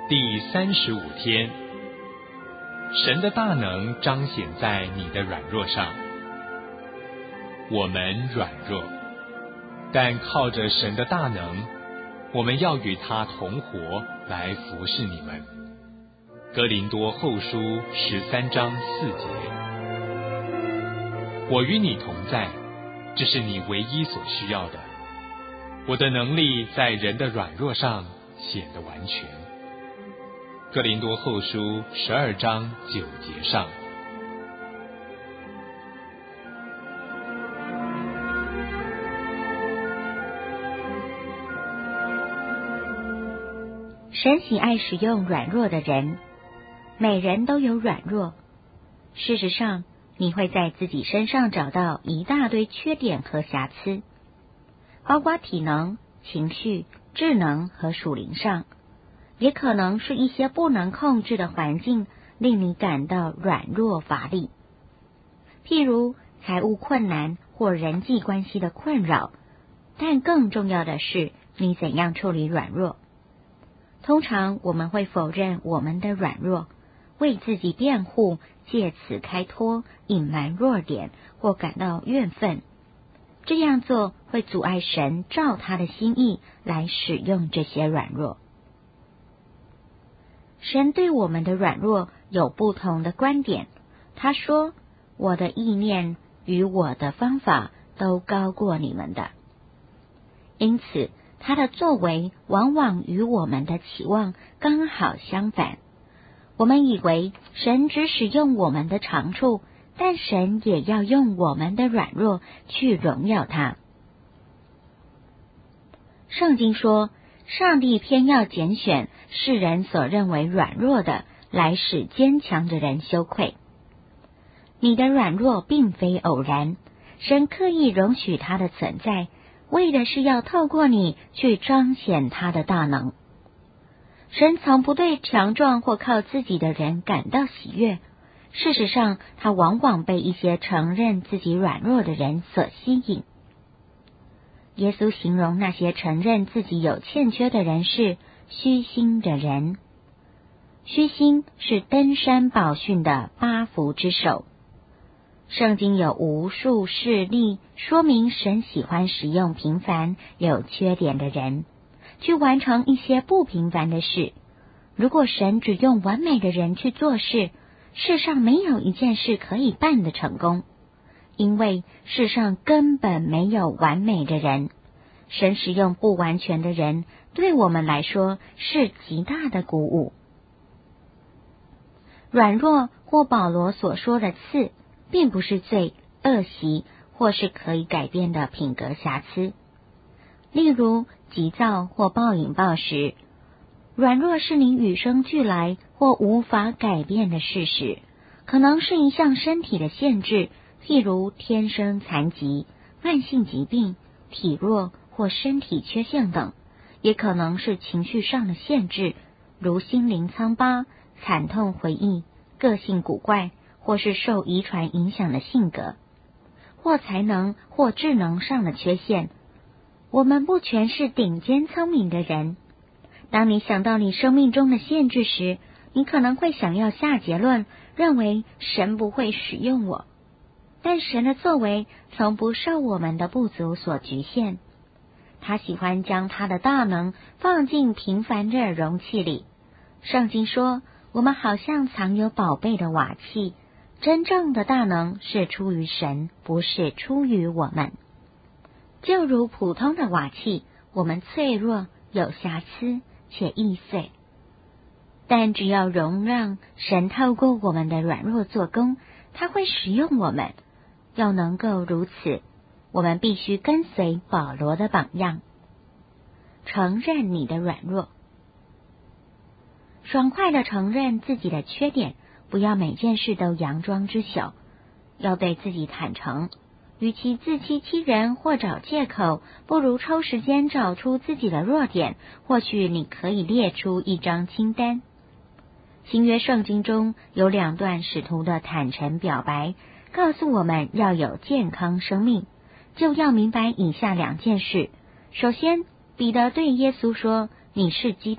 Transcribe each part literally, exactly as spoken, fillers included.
第三十五天，神的大能彰显在你的软弱上。我们软弱，但靠着神的大能，我们要与他同活，来服侍你们。哥林多后书十三章四节。我与你同在，这是你唯一所需要的。我的能力在人的软弱上显得完全。哥林多后书十二章九节上。 神喜爱使用软弱的人，每人都有软弱。事实上，你会在自己身上找到一大堆缺点和瑕疵，包括体能、情绪、智能和属灵上，也可能是一些不能控制的环境令你感到软弱乏力，譬如财务困难或人际关系的困扰。但更重要的是，你怎样处理软弱。通常我们会否认我们的软弱，为自己辩护，借此开脱、隐瞒弱点或感到怨愤。这样做会阻碍神照他的心意来使用这些软弱。神对我们的软弱有不同的观点。他说，我的意念与我的方法都高过你们的。因此他的作为往往与我们的期望刚好相反。我们以为神只使用我们的长处，但神也要用我们的软弱去荣耀他。圣经说，上帝偏要拣选世人所认为软弱的，来使坚强的人羞愧。你的软弱并非偶然，神刻意容许它的存在，为的是要透过你去彰显他的大能。神从不对强壮或靠自己的人感到喜悦，事实上，他往往被一些承认自己软弱的人所吸引。耶稣形容那些承认自己有欠缺的人是虚心的人。虚心是登山宝训的八福之首。圣经有无数事例说明神喜欢使用平凡有缺点的人去完成一些不平凡的事。如果神只用完美的人去做事，世上没有一件事可以办得成功，因为世上根本没有完美的人。神使用不完全的人，对我们来说是极大的鼓舞。软弱或保罗所说的刺，并不是罪、恶习或是可以改变的品格瑕疵。例如急躁或暴饮暴食，软弱是你与生俱来或无法改变的事实，可能是一项身体的限制，譬如天生残疾、慢性疾病、体弱或身体缺陷等，也可能是情绪上的限制，如心灵苍巴、惨痛回忆、个性古怪，或是受遗传影响的性格，或才能或智能上的缺陷。我们不全是顶尖聪明的人。当你想到你生命中的限制时，你可能会想要下结论，认为神不会使用我。但神的作为从不受我们的不足所局限。他喜欢将他的大能放进平凡的容器里。圣经说，我们好像藏有宝贝的瓦器，真正的大能是出于神，不是出于我们。就如普通的瓦器，我们脆弱，有瑕疵，且易碎。但只要容让神透过我们的软弱做工，他会使用我们。要能够如此，我们必须跟随保罗的榜样，承认你的软弱，爽快地承认自己的缺点，不要每件事都佯装知晓，要对自己坦诚。与其自欺欺人或找借口，不如抽时间找出自己的弱点。或许你可以列出一张清单。新约圣经中有两段使徒的坦诚表白，告诉我们要有健康生命，就要明白以下两件事。首先，彼得对耶稣说，你是基督，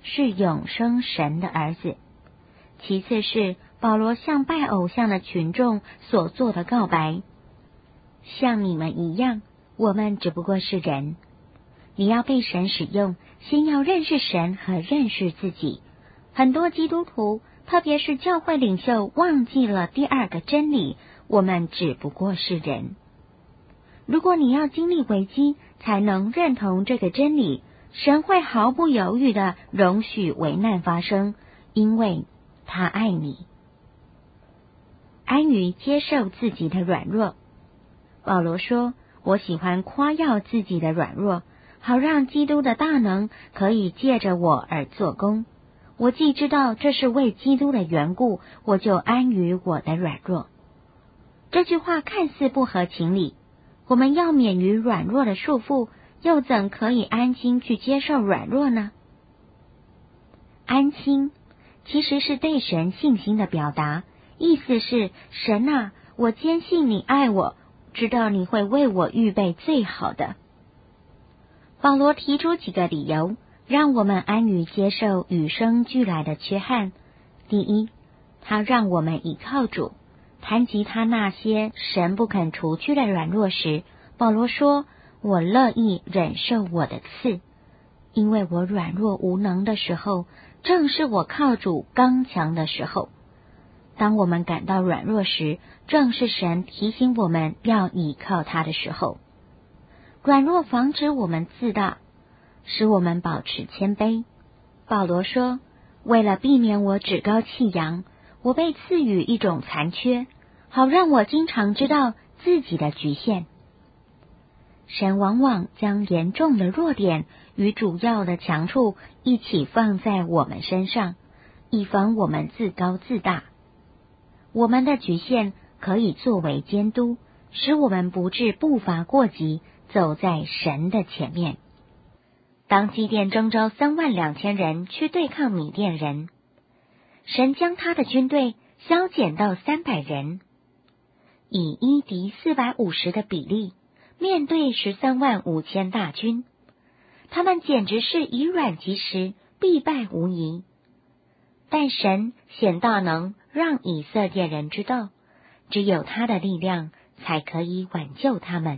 是永生神的儿子。其次是保罗向拜偶像的群众所做的告白，像你们一样，我们只不过是人。你要被神使用，先要认识神和认识自己。很多基督徒，特别是教会领袖，忘记了第二个真理，我们只不过是人。如果你要经历危机才能认同这个真理，神会毫不犹豫地容许危难发生，因为他爱你。安于接受自己的软弱。保罗说，我喜欢夸耀自己的软弱，好让基督的大能可以借着我而做工。我既知道这是为基督的缘故，我就安于我的软弱。这句话看似不合情理，我们要免于软弱的束缚，又怎可以安心去接受软弱呢？安心其实是对神信心的表达，意思是，神啊，我坚信你爱我，知道你会为我预备最好的。保罗提出几个理由，让我们安于接受与生俱来的缺憾。第一，他让我们倚靠主。谈及他那些神不肯除去的软弱时，保罗说，我乐意忍受我的刺，因为我软弱无能的时候，正是我靠主刚强的时候。当我们感到软弱时，正是神提醒我们要倚靠他的时候。软弱防止我们自大，使我们保持谦卑。保罗说，为了避免我趾高气扬，我被赐予一种残缺，好让我经常知道自己的局限。神往往将严重的弱点与主要的强处一起放在我们身上，以防我们自高自大。我们的局限可以作为监督，使我们不致步伐过急，走在神的前面。当基甸征召三万两千人去对抗米甸人，神将他的军队削减到三百人，以一敌四百五十的比例，面对十三万五千大军，他们简直是以软击石，必败无疑。但神显大能，让以色列人知道，只有他的力量才可以挽救他们。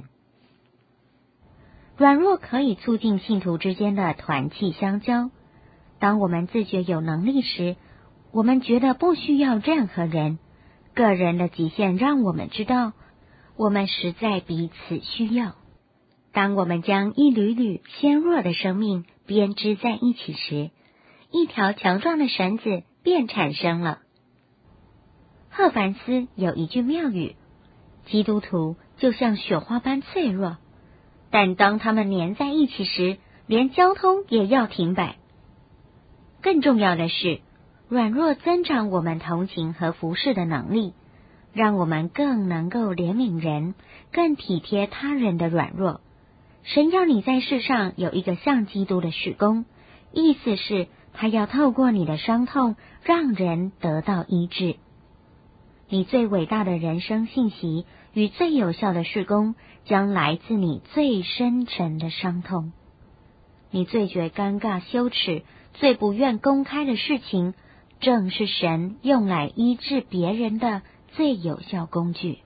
软弱可以促进信徒之间的团契相交。当我们自觉有能力时，我们觉得不需要任何人。个人的极限让我们知道，我们实在彼此需要。当我们将一缕缕纤弱的生命编织在一起时，一条强壮的绳子便产生了。赫凡斯有一句妙语，基督徒就像雪花般脆弱，但当他们粘在一起时，连交通也要停摆。更重要的是，软弱增长我们同情和服侍的能力，让我们更能够怜悯人，更体贴他人的软弱。神要你在世上有一个像基督的事工，意思是他要透过你的伤痛，让人得到医治。你最伟大的人生信息与最有效的事工，将来自你最深沉的伤痛。你最觉尴尬羞耻、最不愿公开的事情，正是神用来医治别人的最有效工具。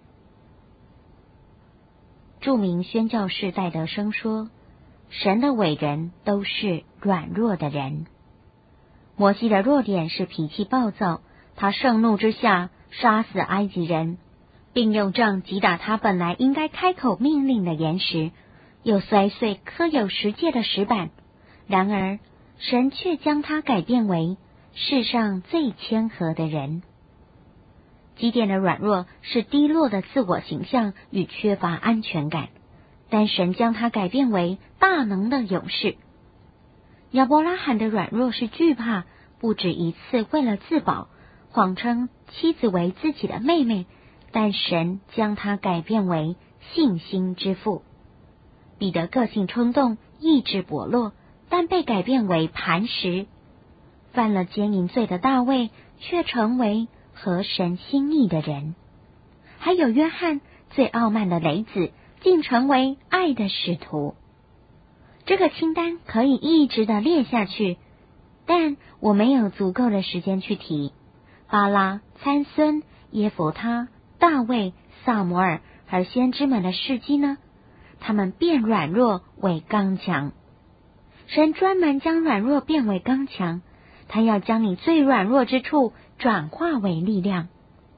著名宣教士戴德生说，神的伟人都是软弱的人。摩西的弱点是脾气暴躁，他盛怒之下杀死埃及人，并用杖击打他本来应该开口命令的岩石，又摔碎刻有十诫的石板。然而神却将他改变为世上最谦和的人。基甸的软弱是低落的自我形象与缺乏安全感，但神将他改变为大能的勇士。亚伯拉罕的软弱是惧怕，不止一次为了自保，谎称妻子为自己的妹妹，但神将他改变为信心之父。彼得个性冲动，意志薄弱，但被改变为磐石。犯了奸淫罪的大卫，却成为合神心意的人。还有约翰，最傲慢的雷子，竟成为爱的使徒。这个清单可以一直的列下去， 但我没有足够的时间去提。巴拉、参孙、耶弗他、大卫、撒母耳和先知们的事迹呢？他们变软弱为刚强。神专门将软弱变为刚强，他要将你最软弱之处转化为力量。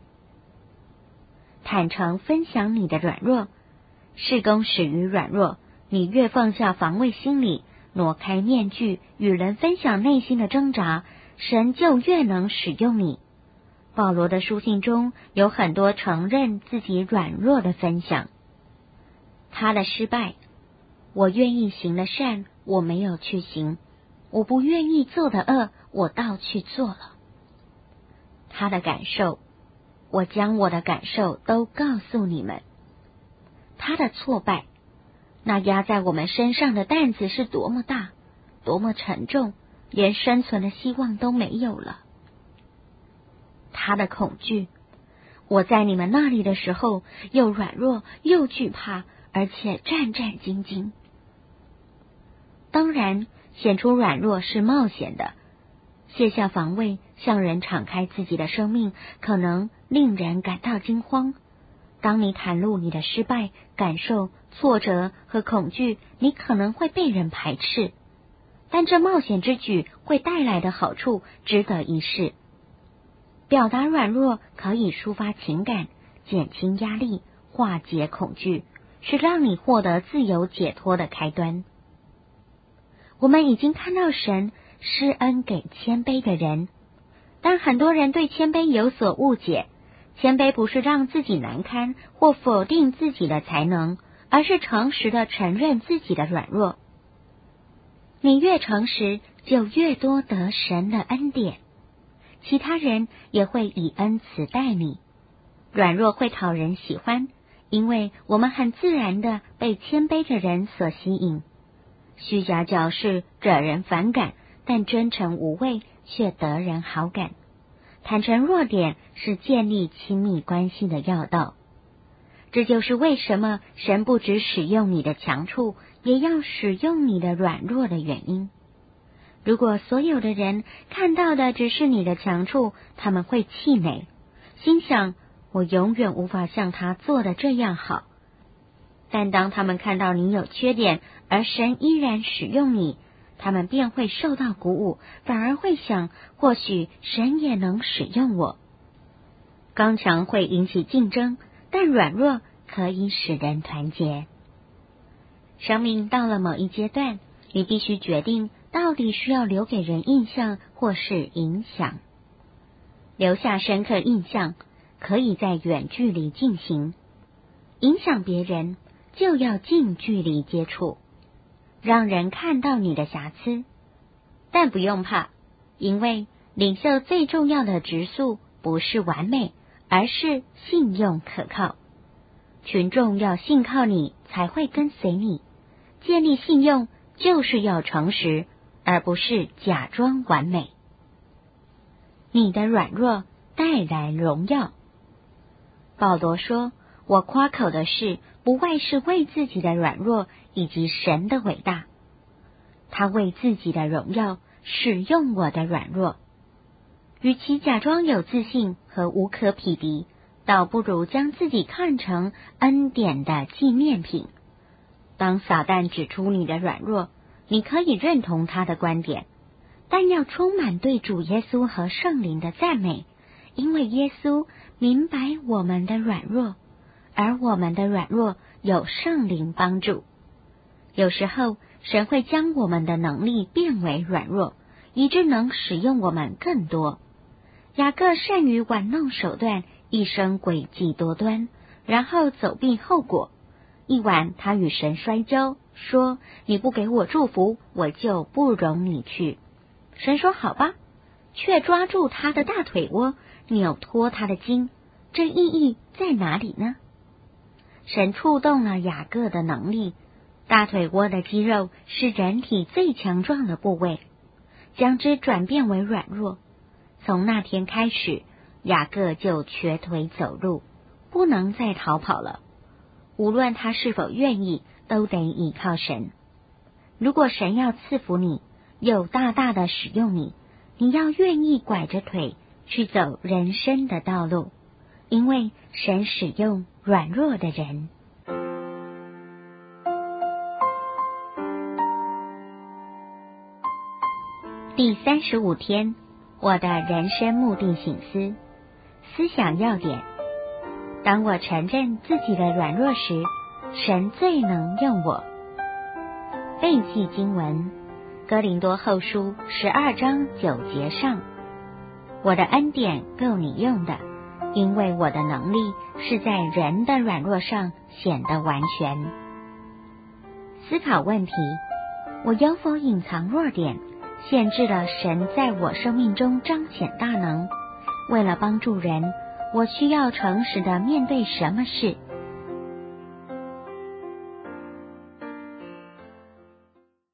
坦诚分享你的软弱，事工始于软弱。你越放下防卫心理，挪开面具，与人分享内心的挣扎，神就越能使用你。保罗的书信中有很多承认自己软弱的分享。他的失败，我愿意行的善，我没有去行；我不愿意做的恶，我倒去做了。他的感受，我将我的感受都告诉你们。他的挫败，那压在我们身上的担子是多么大，多么沉重，连生存的希望都没有了。他的恐惧，我在你们那里的时候，又软弱又惧怕，而且战战兢兢。当然，显出软弱是冒险的，卸下防卫，向人敞开自己的生命，可能令人感到惊慌。当你袒露你的失败、感受、挫折和恐惧，你可能会被人排斥，但这冒险之举会带来的好处值得一试。表达软弱可以抒发情感，减轻压力，化解恐惧，是让你获得自由解脱的开端。我们已经看到神施恩给谦卑的人，但很多人对谦卑有所误解。谦卑不是让自己难堪或否定自己的才能，而是诚实的承认自己的软弱。你越诚实，就越多得神的恩典，其他人也会以恩慈待你。软弱会讨人喜欢，因为我们很自然的被谦卑的人所吸引。虚假矫饰惹人反感，但真诚无畏却得人好感。坦诚弱点是建立亲密关系的要道。这就是为什么神不只使用你的强处，也要使用你的软弱的原因。如果所有的人看到的只是你的强处，他们会气馁，心想我永远无法像他做的这样好。但当他们看到你有缺点，而神依然使用你，他们便会受到鼓舞，反而会想，或许神也能使用我。刚强会引起竞争，但软弱可以使人团结。生命到了某一阶段，你必须决定到底需要留给人印象或是影响。留下深刻印象可以在远距离进行，影响别人就要近距离接触，让人看到你的瑕疵。但不用怕，因为领袖最重要的质素不是完美，而是信用可靠。群众要信靠你，才会跟随你。建立信用就是要诚实，而不是假装完美。你的软弱带来荣耀。保罗说，我夸口的事不外是为自己的软弱以及神的伟大。他为自己的荣耀使用我的软弱。与其假装有自信和无可匹敌，倒不如将自己看成恩典的纪念品。当撒旦指出你的软弱，你可以认同他的观点，但要充满对主耶稣和圣灵的赞美，因为耶稣明白我们的软弱，而我们的软弱有圣灵帮助。有时候神会将我们的能力变为软弱，以致能使用我们更多。雅各善于玩弄手段，一生诡计多端，然后走避后果。一晚他与神摔跤，说，你不给我祝福，我就不容你去。神说好吧，却抓住他的大腿窝，扭脱他的筋。这意义在哪里呢？神触动了雅各的能力。大腿窝的肌肉是人体最强壮的部位，将之转变为软弱。从那天开始，雅各就瘸腿走路，不能再逃跑了。无论他是否愿意，都得依靠神。如果神要赐福你，又大大的使用你， 你要愿意拐着腿去走人生的道路，因为神使用软弱的人。第三十五天，我的人生目的省思，思想要点。当我承认自己的软弱时，神最能用我。背记经文，哥林多后书十二章九节上，我的恩典够你用的，因为我的能力是在人的软弱上显得完全。思考问题，我有否隐藏弱点，限制了神在我生命中彰显大能？为了帮助人，我需要诚实的面对什么事，